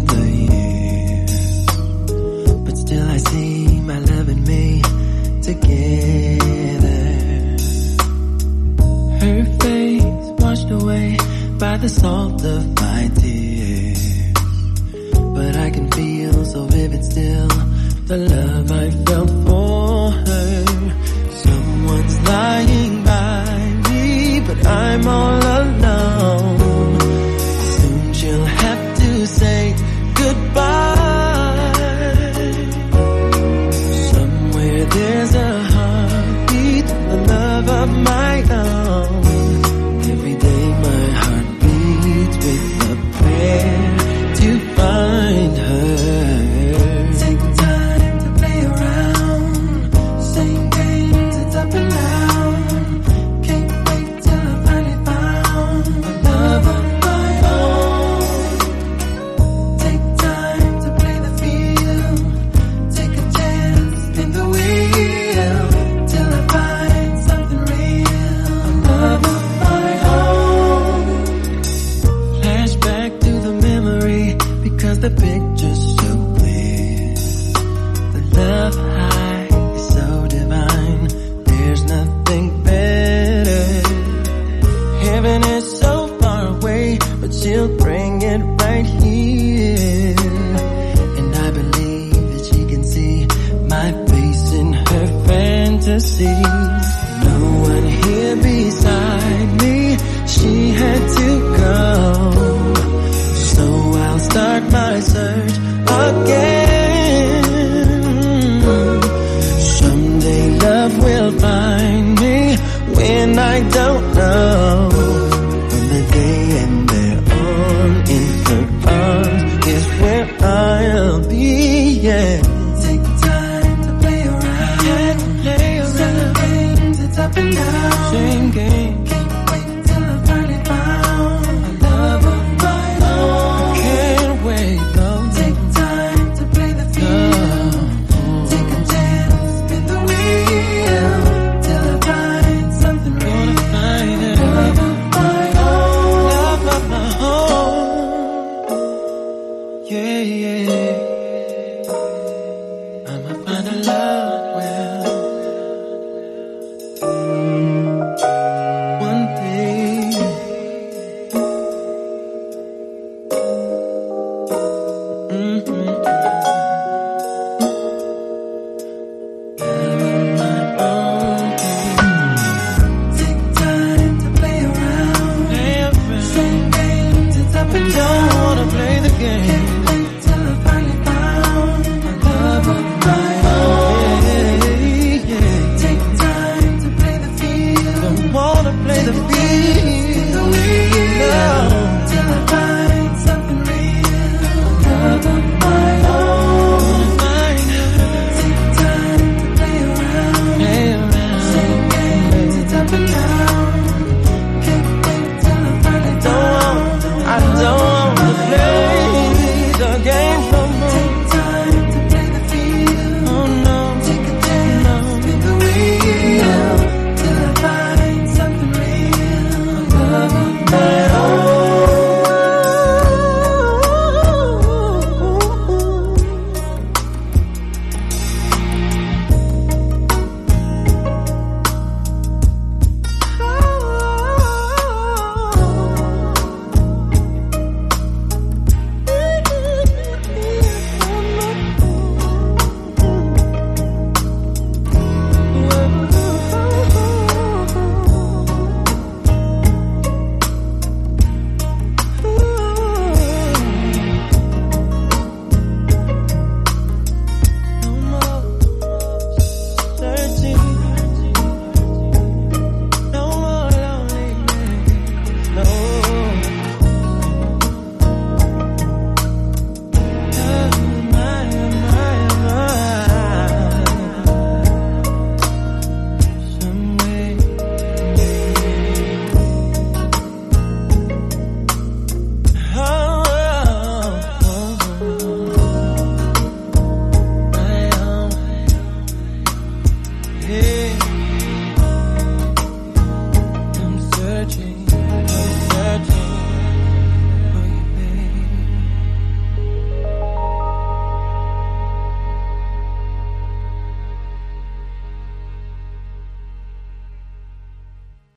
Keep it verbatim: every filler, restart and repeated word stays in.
the years, but still I see my love and me together. Her face washed away by the salt of my tears, but I can feel so vivid still the love I felt for her. Someone's lying by me, but I'm all alone. Soon she'll have to say goodbye. Somewhere there's a heartbeat, the love of my own. Every day my heart beats with a prayer to find her. Take time to play around, same games, it's up and down. Can't wait till I finally found the love of my own. Take time to play the field, take a chance, spin the wheel, till I find something real, the love of my own. Flashback to the memory, because the picture's so clear. The love high is so divine, there's nothing better. Heaven is so far away, but she'll bring it right here. And I believe that she can see my face in her fantasies. No one here beside me, she had to go. So I'll start my search again. Someday love will find me when I don't know. On the day and there on in her arms is where I'll be, yeah. Take time to play around, yeah, play around. Same games, it's up and down. Same game. Can't wait till I finally found a love of my own. Can't wait, though. Take time to play the field, take a chance, spin the wheel, till I find something real. Find it. Love of my own, love of my own. Yeah, yeah. I'ma find a love.